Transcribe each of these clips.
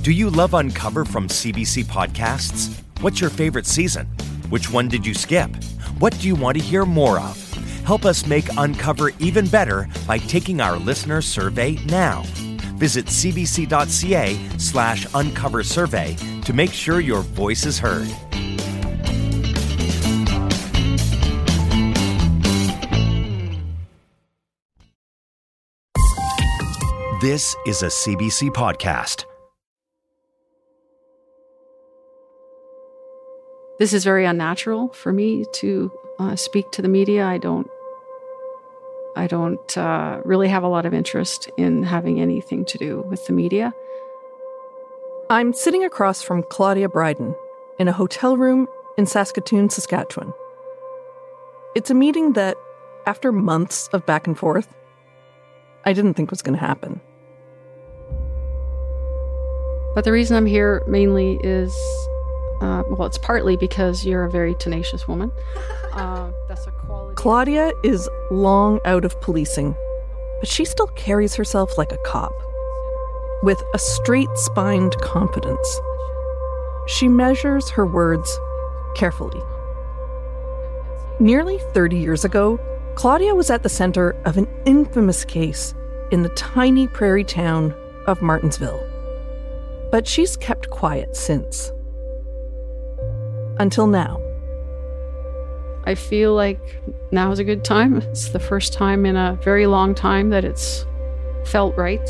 Do you love Uncover from CBC Podcasts? What's your favorite season? Which one did you skip? What do you want to hear more of? Help us make Uncover even better by taking our listener survey now. Visit cbc.ca/uncover survey to make sure your voice is heard. This is a CBC podcast. This is very unnatural for me to speak to the media. I don't really have a lot of interest in having anything to do with the media. I'm sitting across from Claudia Bryden in a hotel room in Saskatoon, Saskatchewan. It's a meeting that, after months of back and forth, I didn't think was going to happen. But the reason I'm here mainly is, it's partly because you're a very tenacious woman. That's a quality. Claudia is long out of policing, but she still carries herself like a cop, with a straight-spined confidence. She measures her words carefully. Nearly 30 years ago, Claudia was at the center of an infamous case in the tiny prairie town of Martensville. But she's kept quiet since. Until now. I feel like now is a good time. It's the first time in a very long time that it's felt right.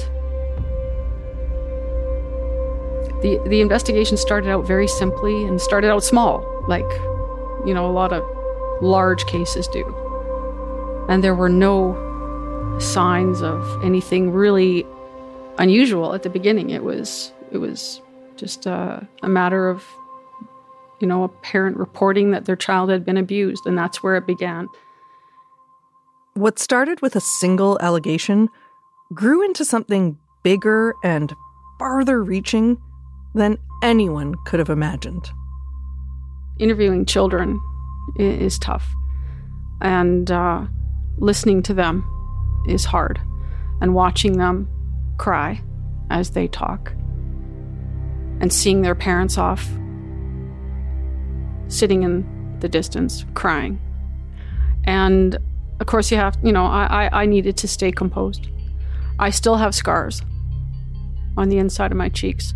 The investigation started out very simply and started out small, like, a lot of large cases do. And there were no signs of anything really unusual at the beginning. It was just a matter of, a parent reporting that their child had been abused, and that's where it began. What started with a single allegation grew into something bigger and farther reaching than anyone could have imagined. Interviewing children is tough, and listening to them is hard, and watching them cry as they talk, and seeing their parents off, sitting in the distance, crying. And of course you have, I needed to stay composed. I still have scars on the inside of my cheeks.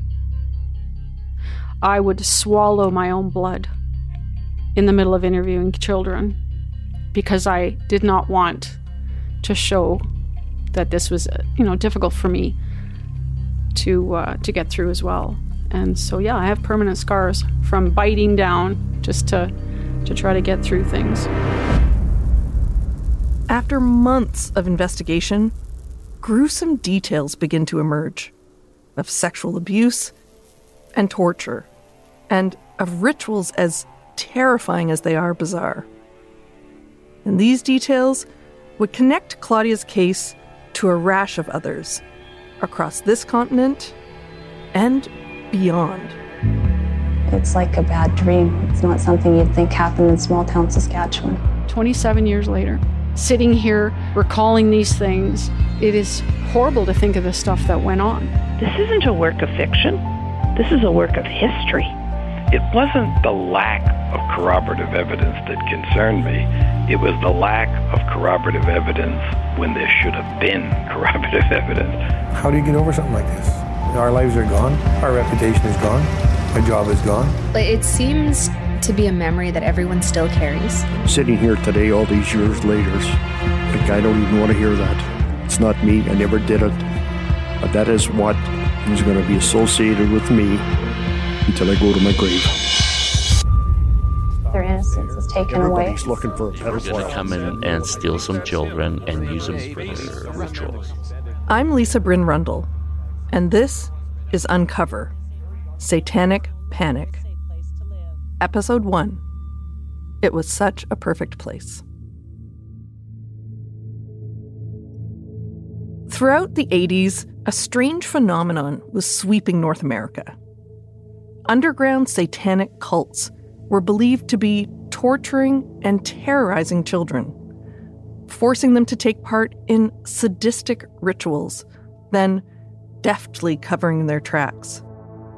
I would swallow my own blood in the middle of interviewing children because I did not want to show that this was, difficult for me to get through as well. And so, I have permanent scars from biting down just to try to get through things. After months of investigation, gruesome details begin to emerge of sexual abuse and torture, and of rituals as terrifying as they are bizarre. And these details would connect Claudia's case to a rash of others across this continent and beyond. It's like a bad dream. It's not something you'd think happened in small town Saskatchewan. 27 years later, sitting here recalling these things, it is horrible to think of the stuff that went on. This isn't a work of fiction. This is a work of history. It wasn't the lack of corroborative evidence that concerned me. It was the lack of corroborative evidence when there should have been corroborative evidence. How do you get over something like this? Our lives are gone. Our reputation is gone. Our job is gone. It seems to be a memory that everyone still carries. Sitting here today, all these years later, I don't even want to hear that. It's not me. I never did it. But that is what is going to be associated with me until I go to my grave. Their innocence is taken away. Everybody's looking for a pedophile. They're going to come in and steal some children and use them for their rituals. I'm Lisa Bryn Rundle, and this is Uncover, Satanic Panic. Episode 1. It was such a perfect place. Throughout the 80s, a strange phenomenon was sweeping North America. Underground satanic cults were believed to be torturing and terrorizing children, forcing them to take part in sadistic rituals, then deftly covering their tracks.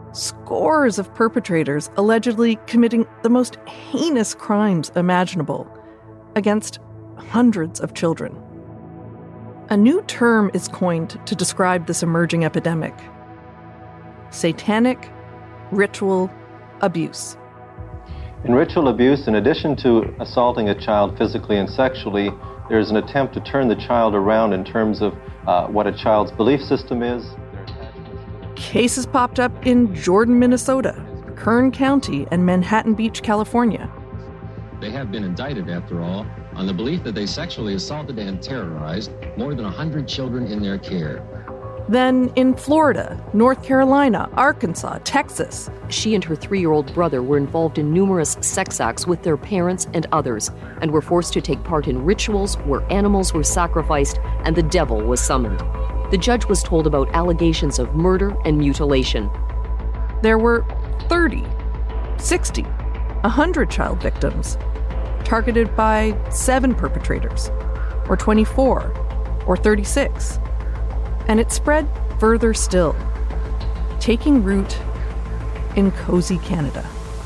scores of perpetrators allegedly committing the most heinous crimes imaginable against hundreds of children. A new term is coined to describe this emerging epidemic: satanic ritual abuse. In ritual abuse, in addition to assaulting a child physically and sexually, there's an attempt to turn the child around in terms of what a child's belief system is. Cases popped up in Jordan, Minnesota, Kern County, and Manhattan Beach, California. They have been indicted, after all, on the belief that they sexually assaulted and terrorized more than 100 children in their care. Then in Florida, North Carolina, Arkansas, Texas. She and her 3-year-old brother were involved in numerous sex acts with their parents and others, and were forced to take part in rituals where animals were sacrificed and the devil was summoned. The judge was told about allegations of murder and mutilation. There were 30, 60, 100 child victims, targeted by 7 perpetrators, or 24, or 36. And it spread further still, taking root in cozy Canada.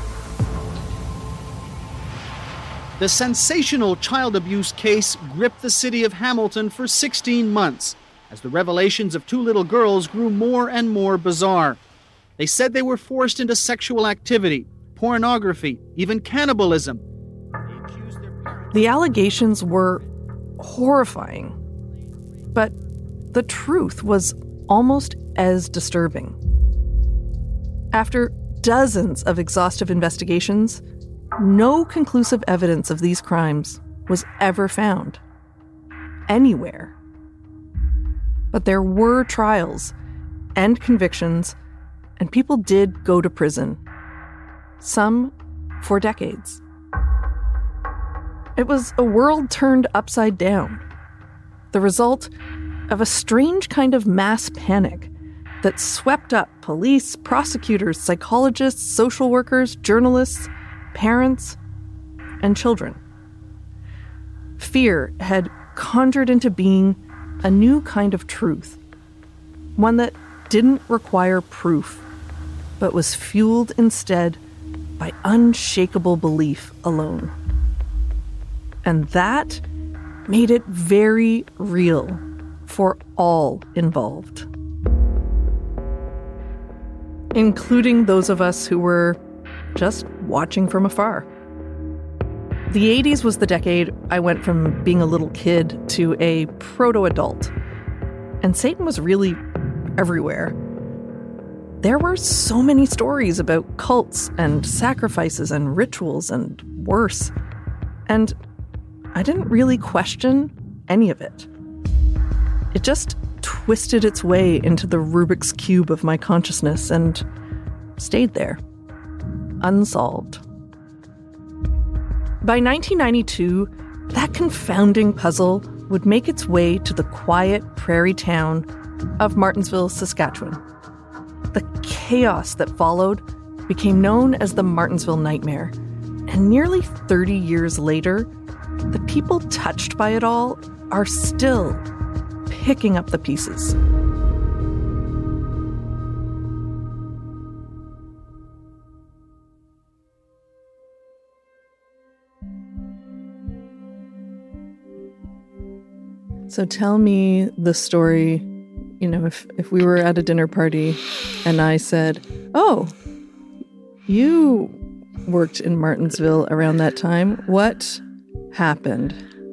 The sensational child abuse case gripped the city of Hamilton for 16 months as the revelations of 2 little girls grew more and more bizarre. They said they were forced into sexual activity, pornography, even cannibalism. The allegations were horrifying, but the truth was almost as disturbing. After dozens of exhaustive investigations, no conclusive evidence of these crimes was ever found anywhere. But there were trials and convictions, and people did go to prison, some for decades. It was a world turned upside down, the result of a strange kind of mass panic that swept up police, prosecutors, psychologists, social workers, journalists, parents, and children. Fear had conjured into being a new kind of truth, one that didn't require proof, but was fueled instead by unshakable belief alone. And that made it very real for all involved, including those of us who were just watching from afar. The 80s was the decade I went from being a little kid to a proto-adult, and Satan was really everywhere. There were so many stories about cults and sacrifices and rituals and worse, and I didn't really question any of it. It just twisted its way into the Rubik's Cube of my consciousness and stayed there, unsolved. By 1992, that confounding puzzle would make its way to the quiet prairie town of Martensville, Saskatchewan. The chaos that followed became known as the Martensville Nightmare, and nearly 30 years later, the people touched by it all are still picking up the pieces. So tell me the story, if we were at a dinner party and I said, "Oh, you worked in Martensville around that time. What happened?"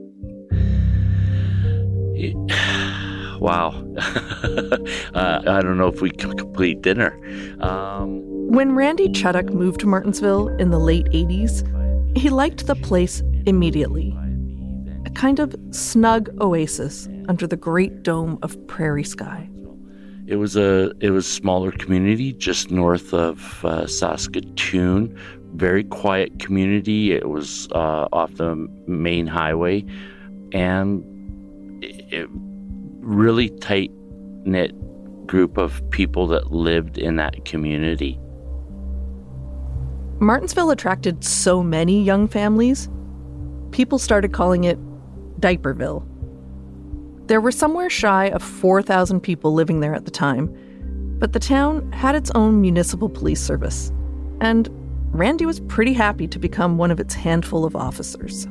Wow. I don't know if we can complete dinner. When Randy Chuddock moved to Martensville in the late 80s, he liked the place immediately. A kind of snug oasis under the great dome of prairie sky. It was a smaller community just north of Saskatoon. Very quiet community. It was off the main highway, and it really tight-knit group of people that lived in that community. Martensville attracted so many young families, people started calling it Diaperville. There were somewhere shy of 4,000 people living there at the time, But the town had its own municipal police service, and Randy was pretty happy to become one of its handful of officers.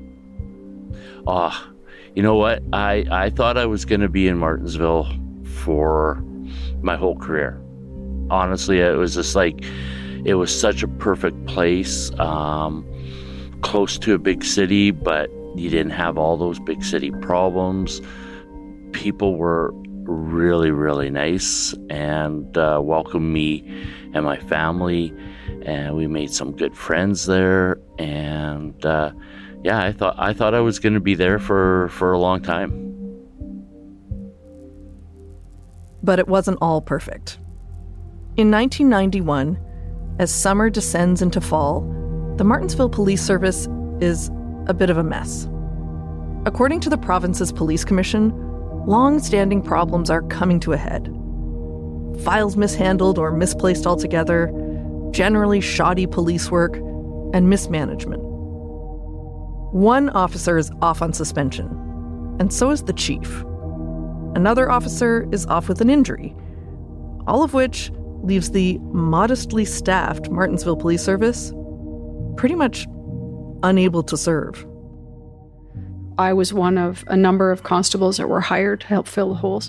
You know what? I thought I was going to be in Martensville for my whole career. Honestly, it was just like, it was such a perfect place, close to a big city, but you didn't have all those big city problems. People were really, really nice and welcomed me and my family, and we made some good friends there. And I thought I was going to be there for a long time. But it wasn't all perfect. In 1991, as summer descends into fall, the Martensville Police Service is a bit of a mess. According to the province's police commission, long-standing problems are coming to a head. Files mishandled or misplaced altogether, generally shoddy police work, and mismanagement. One officer is off on suspension, and so is the chief. Another officer is off with an injury, all of which leaves the modestly staffed Martensville Police Service pretty much unable to serve. I was one of a number of constables that were hired to help fill the holes.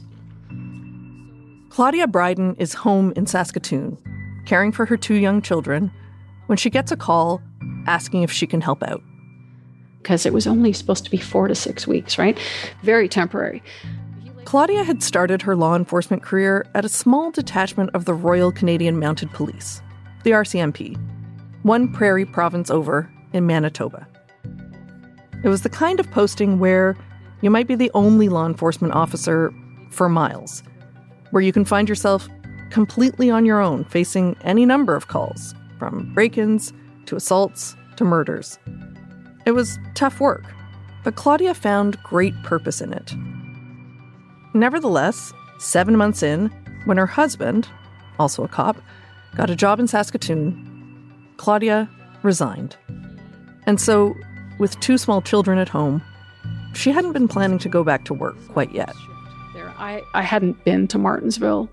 Claudia Bryden is home in Saskatoon, caring for her 2 young children, when she gets a call asking if she can help out. Because it was only supposed to be 4 to 6 weeks, right? Very temporary. Claudia had started her law enforcement career at a small detachment of the Royal Canadian Mounted Police, the RCMP, one prairie province over in Manitoba. It was the kind of posting where you might be the only law enforcement officer for miles, where you can find yourself completely on your own, facing any number of calls, from break-ins to assaults to murders. It was tough work, but Claudia found great purpose in it. Nevertheless, 7 months in, when her husband, also a cop, got a job in Saskatoon, Claudia resigned. And so, with 2 small children at home, she hadn't been planning to go back to work quite yet. I hadn't been to Martensville,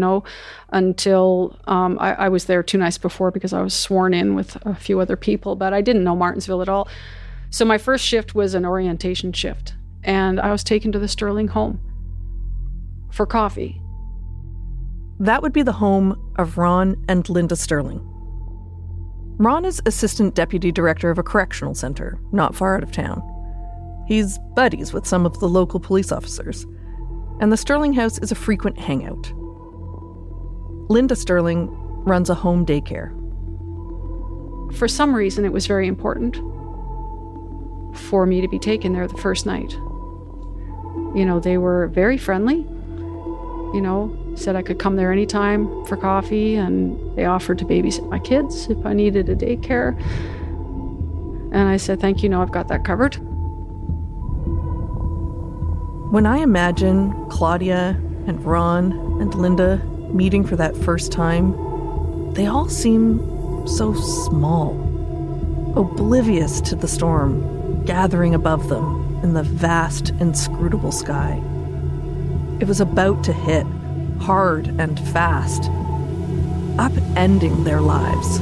until I was there 2 nights before because I was sworn in with a few other people, but I didn't know Martensville at all. So my first shift was an orientation shift, and I was taken to the Sterling home for coffee. That would be the home of Ron and Linda Sterling. Ron is assistant deputy director of a correctional center not far out of town. He's buddies with some of the local police officers, and the Sterling house is a frequent hangout. Linda Sterling runs a home daycare. For some reason, it was very important for me to be taken there the first night. They were very friendly, said I could come there anytime for coffee, and they offered to babysit my kids if I needed a daycare. And I said, thank you, no, I've got that covered. When I imagine Claudia and Ron and Linda meeting for that first time, they all seem so small, oblivious to the storm gathering above them in the vast, inscrutable sky. It was about to hit, hard and fast, upending their lives.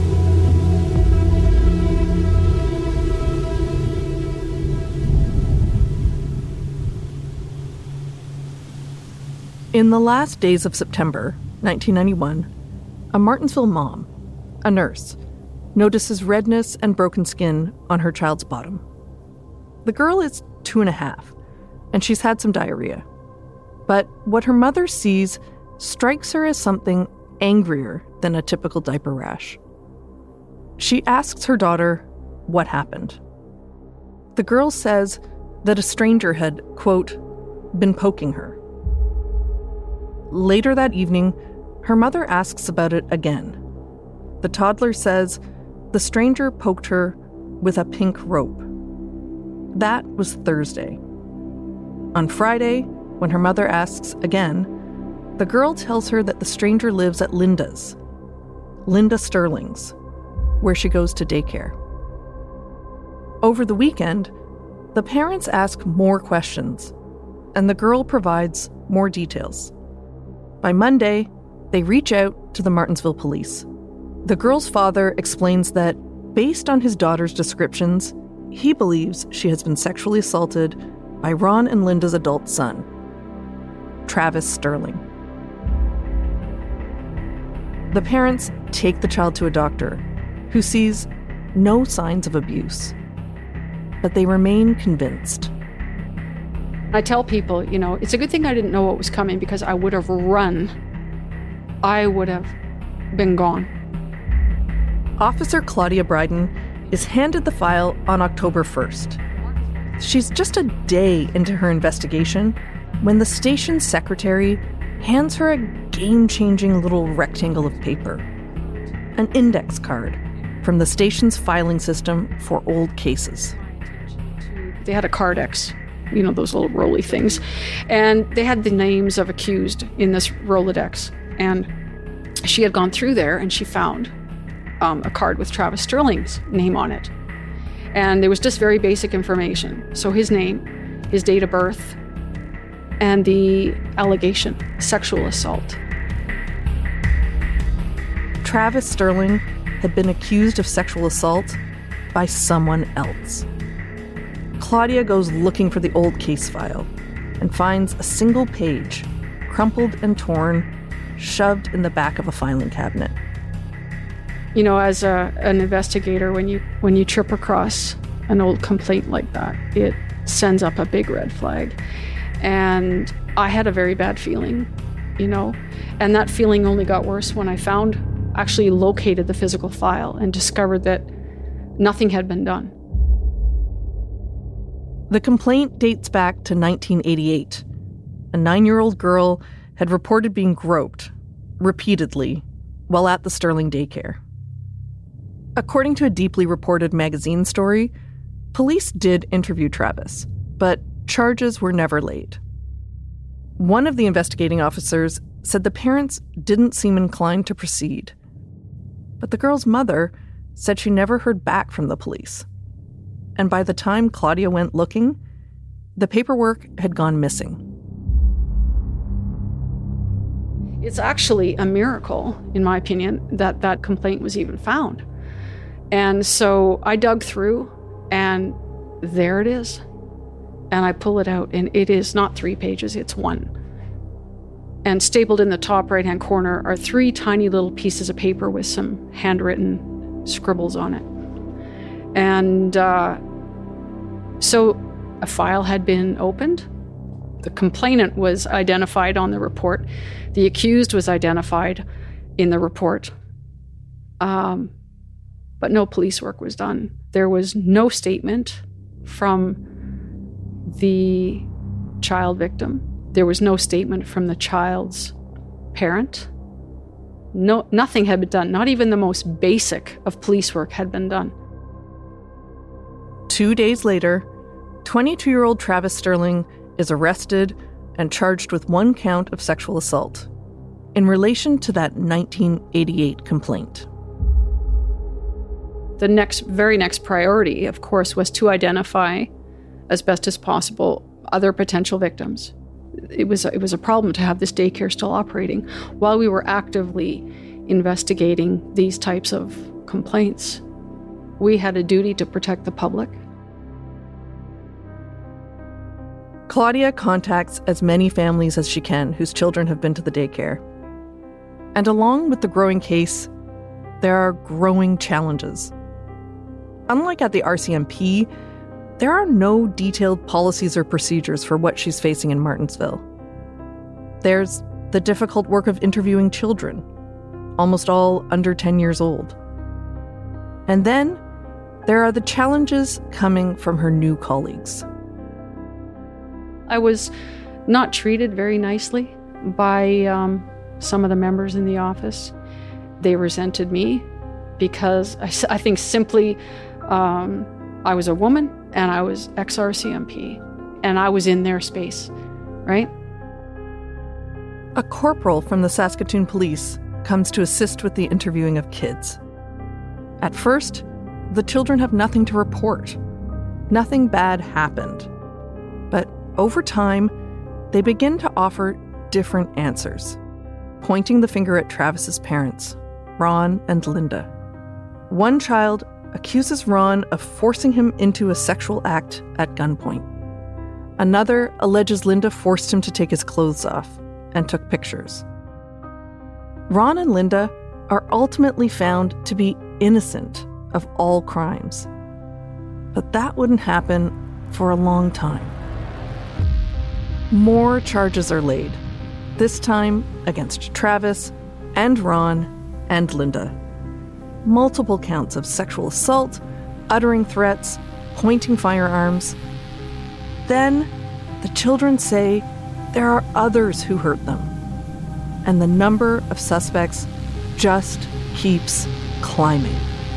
In the last days of September 1991, a Martensville mom, a nurse, notices redness and broken skin on her child's bottom. The girl is 2.5, and she's had some diarrhea. But what her mother sees strikes her as something angrier than a typical diaper rash. She asks her daughter what happened. The girl says that a stranger had, quote, been poking her. Later that evening, her mother asks about it again. The toddler says the stranger poked her with a pink rope. That was Thursday. On Friday, when her mother asks again, the girl tells her that the stranger lives at Linda's, Linda Sterling's, where she goes to daycare. Over the weekend, the parents ask more questions, and the girl provides more details. By Monday, They reach out to the Martensville police. The girl's father explains that, based on his daughter's descriptions, he believes she has been sexually assaulted by Ron and Linda's adult son, Travis Sterling. The parents take the child to a doctor who sees no signs of abuse, but they remain convinced. I tell people, it's a good thing I didn't know what was coming, because I would have run. I would have been gone. Officer Claudia Bryden is handed the file on October 1st. She's just a day into her investigation when the station secretary hands her a game-changing little rectangle of paper, an index card from the station's filing system for old cases. They had a Cardex, those little rolly things, and they had the names of accused in this Rolodex. And she had gone through there and she found a card with Travis Sterling's name on it. And there was just very basic information. So his name, his date of birth, and the allegation, sexual assault. Travis Sterling had been accused of sexual assault by someone else. Claudia goes looking for the old case file and finds a single page, crumpled and torn, shoved in the back of a filing cabinet. As an investigator, when you trip across an old complaint like that, it sends up a big red flag. And I had a very bad feeling, and that feeling only got worse when I actually located the physical file and discovered that nothing had been done. The complaint dates back to 1988. A 9-year-old girl had reported being groped repeatedly while at the Sterling daycare. According to a deeply reported magazine story, police did interview Travis, but charges were never laid. One of the investigating officers said the parents didn't seem inclined to proceed, but the girl's mother said she never heard back from the police. And by the time Claudia went looking, the paperwork had gone missing. It's actually a miracle, in my opinion, that complaint was even found. And so I dug through, and there it is. And I pull it out, and it is not 3 pages, it's 1. And stapled in the top right-hand corner are 3 tiny little pieces of paper with some handwritten scribbles on it. And so a file had been opened. The complainant was identified on the report. The accused was identified in the report. But no police work was done. There was no statement from the child victim. There was no statement from the child's parent. Nothing had been done. Not even the most basic of police work had been done. 2 days later, 22-year-old Travis Sterling is arrested and charged with 1 count of sexual assault in relation to that 1988 complaint. The very next priority, of course, was to identify, as best as possible, other potential victims. It was a problem to have this daycare still operating while we were actively investigating these types of complaints. We had a duty to protect the public. Claudia contacts as many families as she can whose children have been to the daycare. And along with the growing case, there are growing challenges. Unlike at the RCMP, there are no detailed policies or procedures for what she's facing in Martensville. There's the difficult work of interviewing children, almost all under 10 years old. And then there are the challenges coming from her new colleagues. I was not treated very nicely by some of the members in the office. They resented me because I think simply I was a woman and I was ex-RCMP and I was in their space, right? A corporal from the Saskatoon Police comes to assist with the interviewing of kids. At first, the children have nothing to report. Nothing bad happened. But over time, they begin to offer different answers. pointing the finger at Travis's parents, Ron and Linda. One child accuses Ron of forcing him into a sexual act at gunpoint. Another alleges Linda forced him to take his clothes off and took pictures. Ron and Linda are ultimately found to be innocent of all crimes. But that wouldn't happen for a long time. More charges are laid, this time against Travis and Ron and Linda. Multiple counts of sexual assault, uttering threats, pointing firearms. Then, the children say there are others who hurt them. And the number of suspects just keeps climbing.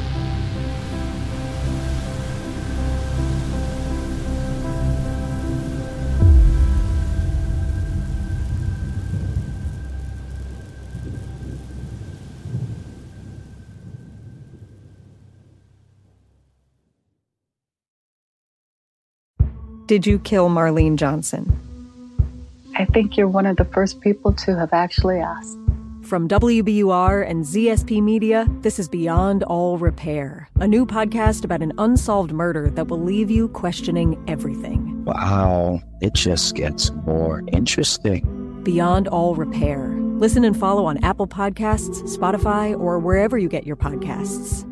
Did you kill Marlene Johnson? I think you're one of the first people to have actually asked. From WBUR and ZSP Media, this is Beyond All Repair, a new podcast about an unsolved murder that will leave you questioning everything. Wow, it just gets more interesting. Beyond All Repair. Listen and follow on Apple Podcasts, Spotify, or wherever you get your podcasts.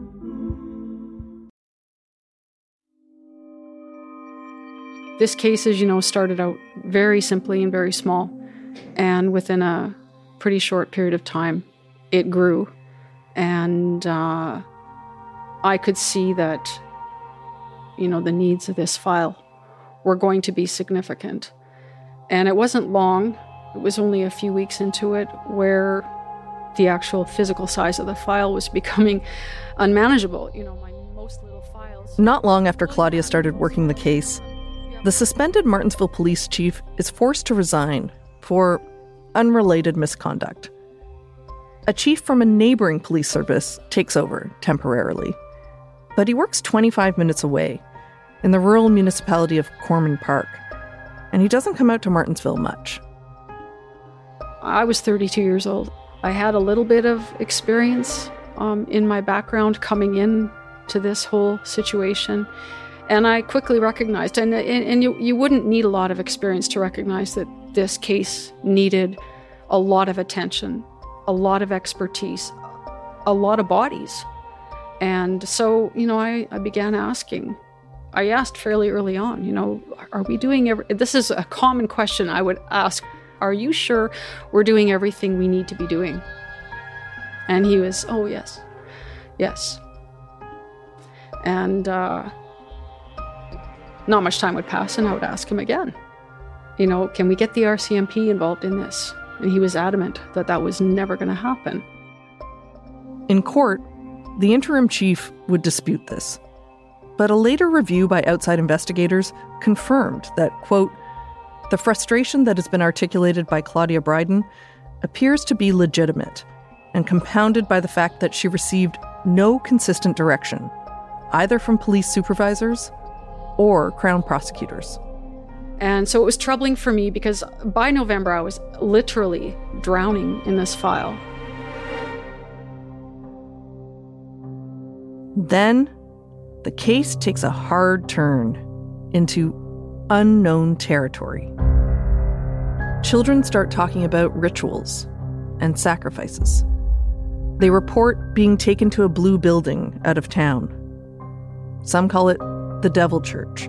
This case, as you know, started out very simply and very small. And within a pretty short period of time, it grew. And I could see that, the needs of this file were going to be significant. And it wasn't long, it was only a few weeks into it, where the actual physical size of the file was becoming unmanageable. My most little files. Not long after Claudia started working the case, the suspended Martinsville police chief is forced to resign for unrelated misconduct. A chief from a neighboring police service takes over temporarily, but he works 25 minutes away in the rural municipality of Corman Park, and he doesn't come out to Martinsville much. I was 32 years old. I had a little bit of experience in my background coming in to this whole situation. And I quickly recognized, and you wouldn't need a lot of experience to recognize that this case needed a lot of attention, a lot of expertise, a lot of bodies. And so, I began asking. I asked fairly early on, are we doing this is a common question I would ask. Are you sure we're doing everything we need to be doing? And he was, oh, yes. Yes. And not much time would pass, and I would ask him again, can we get the RCMP involved in this? And he was adamant that that was never going to happen. In court, the interim chief would dispute this. But a later review by outside investigators confirmed that, quote, the frustration that has been articulated by Claudia Bryden appears to be legitimate and compounded by the fact that she received no consistent direction, either from police supervisors or Crown prosecutors. And so it was troubling for me because by November I was literally drowning in this file. Then the case takes a hard turn into unknown territory. Children start talking about rituals and sacrifices. They report being taken to a blue building out of town. Some call it the Devil Church.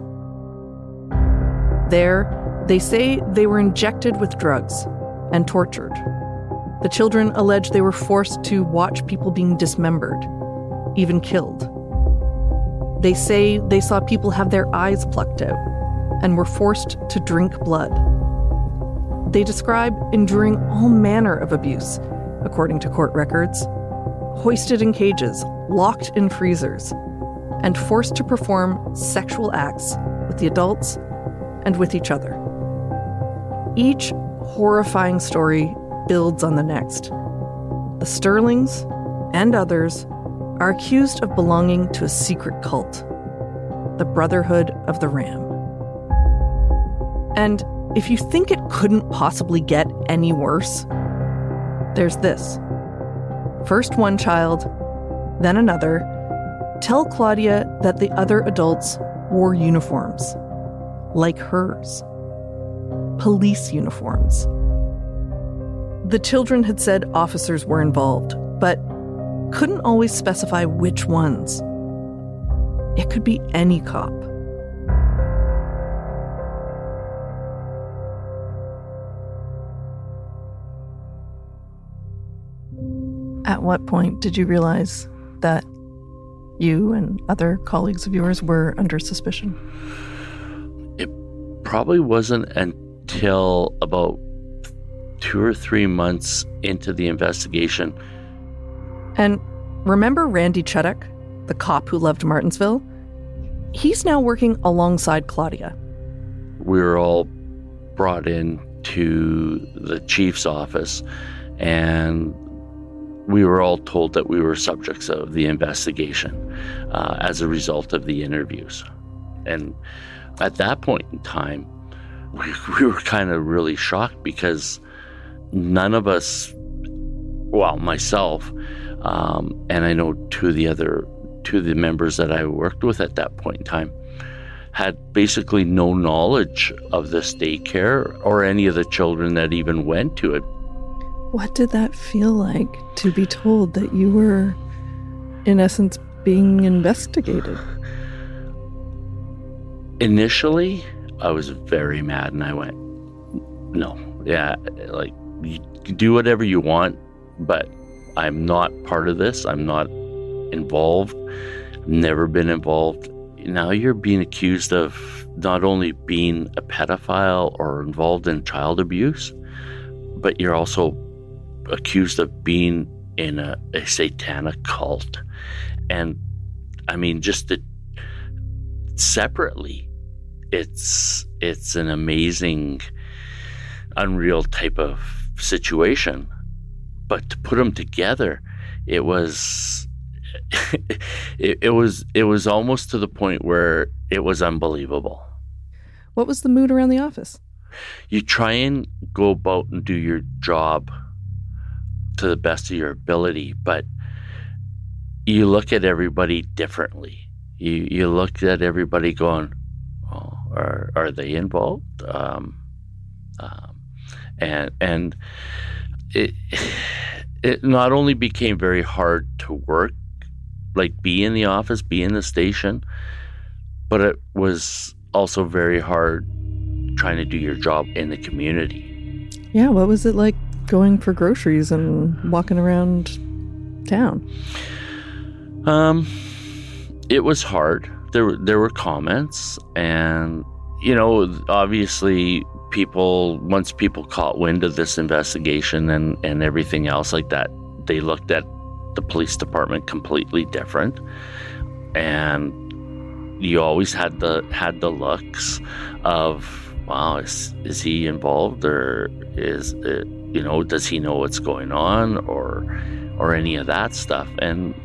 There, they say they were injected with drugs and tortured. The children allege they were forced to watch people being dismembered, even killed. They say they saw people have their eyes plucked out and were forced to drink blood. They describe enduring all manner of abuse, according to court records, hoisted in cages, locked in freezers, and forced to perform sexual acts with the adults and with each other. Each horrifying story builds on the next. The Sterlings and others are accused of belonging to a secret cult, the Brotherhood of the Ram. And if you think it couldn't possibly get any worse, there's this. First one child, then another. Tell Claudia that the other adults wore uniforms, like hers. Police uniforms. The children had said officers were involved, but couldn't always specify which ones. It could be any cop. At what point did you realize that you and other colleagues of yours were under suspicion? It probably wasn't until about 2 or 3 months into the investigation. And remember Randy Chuddock, the cop who loved Martinsville? He's now working alongside Claudia. We were all brought in to the chief's office, and we were all told that we were subjects of the investigation as a result of the interviews. And at that point in time, we were kind of really shocked because none of us, well, myself, and I know two of the members that I worked with at that point in time, had basically no knowledge of this daycare or any of the children that even went to it. What did that feel like to be told that you were, in essence, being investigated? Initially, I was very mad and I went, no, yeah, like, you do whatever you want, but I'm not part of this. I'm not involved. Never been involved. Now you're being accused of not only being a pedophile or involved in child abuse, but you're also accused of being in a satanic cult. And I mean, just separately, it's an amazing, unreal type of situation. But to put them together, it was almost to the point where it was unbelievable. What was the mood around the office? You try and go about and do your job to the best of your ability, but you look at everybody differently. You look at everybody going, oh, are they involved? And it not only became very hard to work, like be in the office, be in the station, but it was also very hard trying to do your job in the community. Yeah, what was it like going for groceries and walking around town? It was hard. There were comments, and obviously once people caught wind of this investigation and everything else like that, they looked at the police department completely different. And you always had the looks of, wow, is he involved, or does he know what's going on, or any of that stuff? And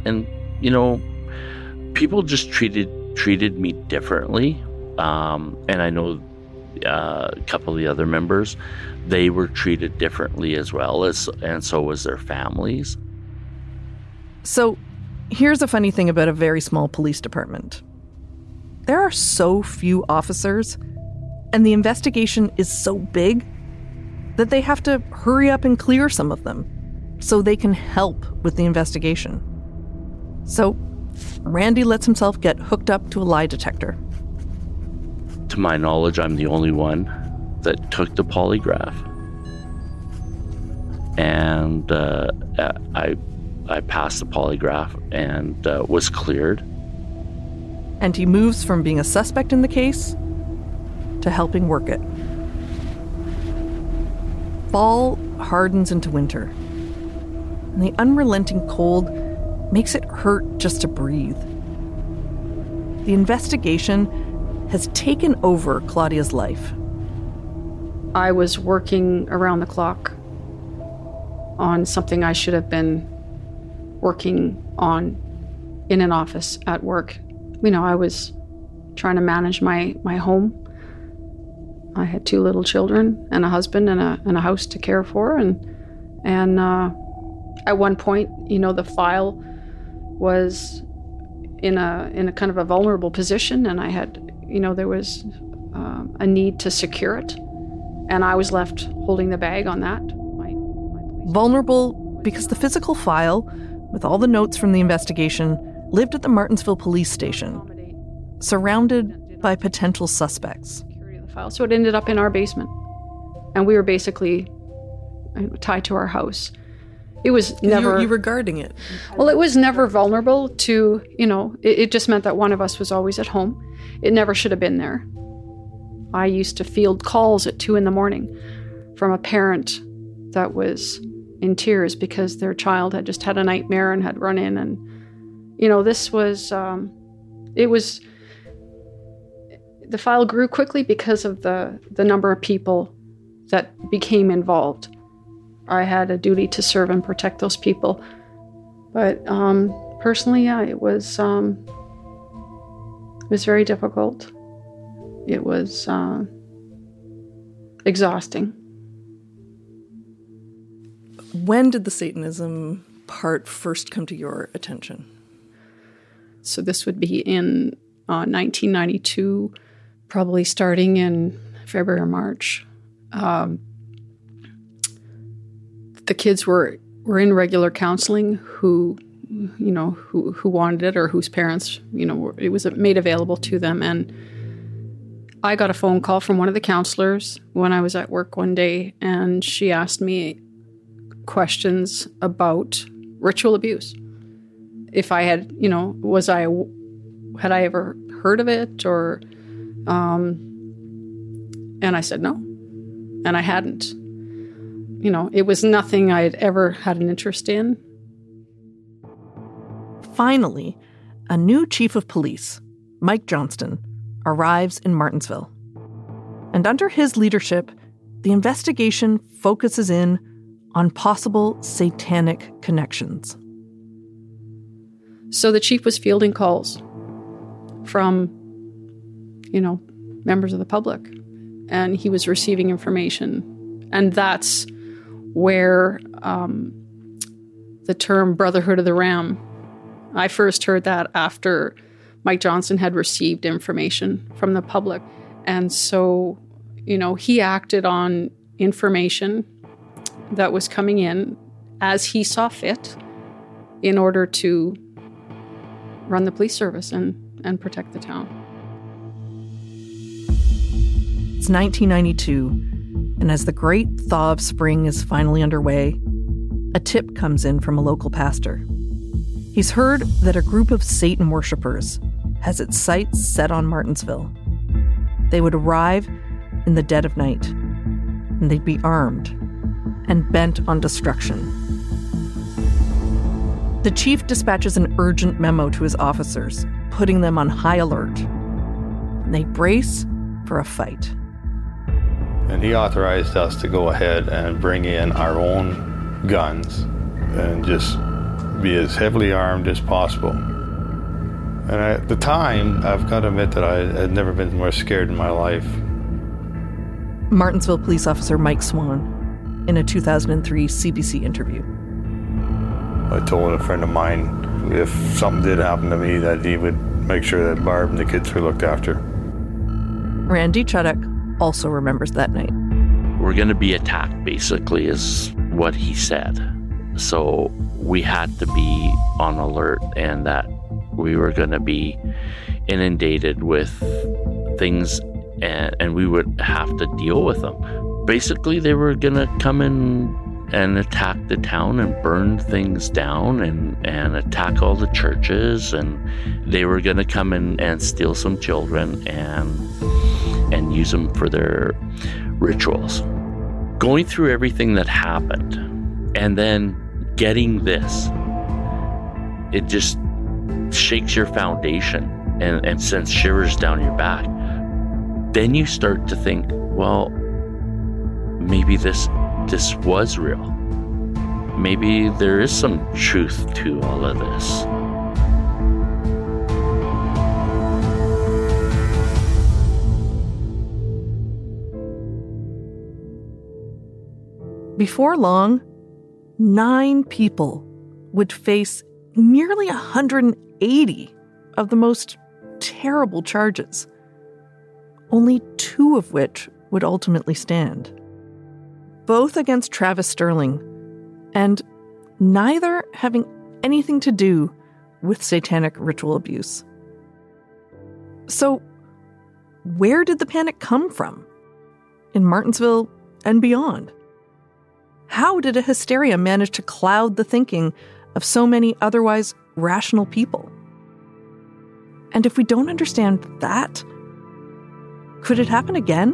people just treated me differently. And I know a couple of the other members, they were treated differently as well, and so was their families. So here's a funny thing about a very small police department. There are so few officers, and the investigation is so big that they have to hurry up and clear some of them so they can help with the investigation. So Randy lets himself get hooked up to a lie detector. To my knowledge, I'm the only one that took the polygraph. And I passed the polygraph and was cleared. And he moves from being a suspect in the case to helping work it. Fall hardens into winter, and the unrelenting cold makes it hurt just to breathe. The investigation has taken over Claudia's life. I was working around the clock on something I should have been working on in an office at work. I was trying to manage my home. I had 2 little children and a husband and a house to care for, and And at one point, the file was in a kind of a vulnerable position, and I had, there was a need to secure it, and I was left holding the bag on that. Vulnerable because the physical file, with all the notes from the investigation, lived at the Martensville police station, surrounded by potential suspects. So it ended up in our basement, and we were basically tied to our house. It was never... You were guarding it. Well, it was never vulnerable to, it just meant that one of us was always at home. It never should have been there. I used to field calls at 2 a.m. from a parent that was in tears because their child had just had a nightmare and had run in. And, this was, the file grew quickly because of the number of people that became involved. I had a duty to serve and protect those people. But personally, yeah, it was very difficult. It was exhausting. When did the Satanism part first come to your attention? So this would be in 1992, probably starting in February or March. The kids were in regular counseling who wanted it, or whose parents, it was made available to them. And I got a phone call from one of the counselors when I was at work one day, and she asked me questions about ritual abuse. If I had, had I ever heard of it, or, and I said no, and I hadn't. It was nothing I had ever had an interest in. Finally, a new chief of police, Mike Johnston, arrives in Martensville. And under his leadership, the investigation focuses in on possible satanic connections. So the chief was fielding calls from, members of the public, and he was receiving information. And that's where the term Brotherhood of the Ram, I first heard that after Mike Johnston had received information from the public. And so, he acted on information that was coming in as he saw fit in order to run the police service and protect the town. It's 1992, and as the great thaw of spring is finally underway, a tip comes in from a local pastor. He's heard that a group of Satan worshippers has its sights set on Martensville. They would arrive in the dead of night, and they'd be armed and bent on destruction. The chief dispatches an urgent memo to his officers, putting them on high alert. And they brace for a fight. And he authorized us to go ahead and bring in our own guns and just be as heavily armed as possible. And at the time, I've got to admit that I had never been more scared in my life. Martensville police officer Mike Swan in a 2003 CBC interview. I told a friend of mine if something did happen to me that he would make sure that Barb and the kids were looked after. Randy Chuddock also remembers that night. We're going to be attacked, basically, is what he said. So we had to be on alert, and that we were going to be inundated with things, and we would have to deal with them. Basically, they were going to come in and attack the town and burn things down and attack all the churches, and they were going to come in and steal some children and use them for their rituals. Going through everything that happened and then getting this, it just shakes your foundation and sends shivers down your back. Then you start to think, well, maybe this was real. Maybe there is some truth to all of this. Before long, 9 people would face nearly 180 of the most terrible charges, only 2 of which would ultimately stand. Both against Travis Sterling, and neither having anything to do with satanic ritual abuse. So, where did the panic come from? In Martinsville and beyond? How did a hysteria manage to cloud the thinking of so many otherwise rational people? And if we don't understand that, could it happen again?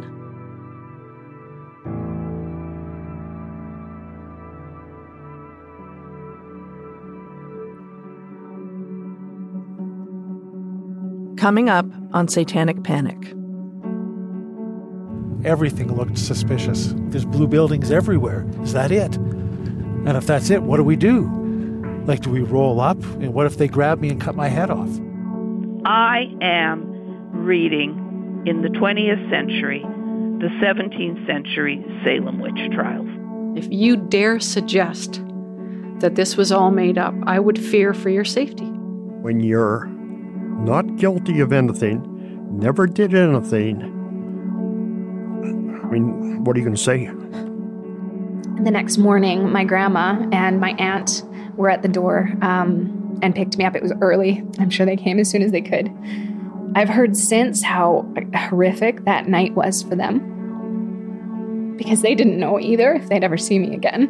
Coming up on Satanic Panic. Everything looked suspicious. There's blue buildings everywhere. Is that it? And if that's it, what do we do? Like, do we roll up? And what if they grab me and cut my head off? I am reading in the 20th century, the 17th century Salem witch trials. If you dare suggest that this was all made up, I would fear for your safety. When you're not guilty of anything, never did anything, I mean, what are you going to say? The next morning, my grandma and my aunt were at the door and picked me up. It was early. I'm sure they came as soon as they could. I've heard since how horrific that night was for them, because they didn't know either if they'd ever see me again.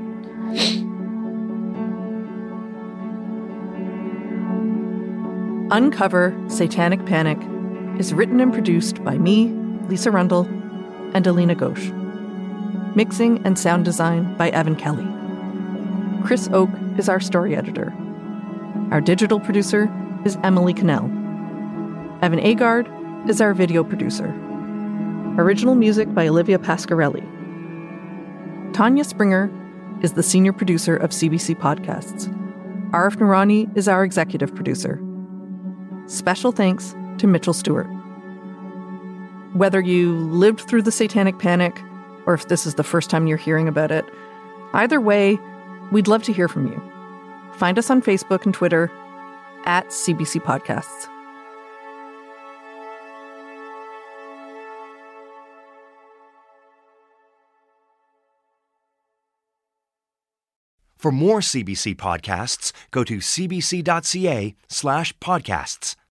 Uncover Satanic Panic is written and produced by me, Lisa Rundle, and Alina Ghosh. Mixing and sound design by Evan Kelly. Chris Oak is our story editor. Our digital producer is Emily Cannell. Evan Agard is our video producer. Original music by Olivia Pasquarelli. Tanya Springer is the senior producer of CBC Podcasts. Arif Noorani is our executive producer. Special thanks to Mitchell Stewart. Whether you lived through the Satanic Panic, or if this is the first time you're hearing about it, either way, we'd love to hear from you. Find us on Facebook and Twitter at CBC Podcasts. For more CBC podcasts, go to cbc.ca/podcasts.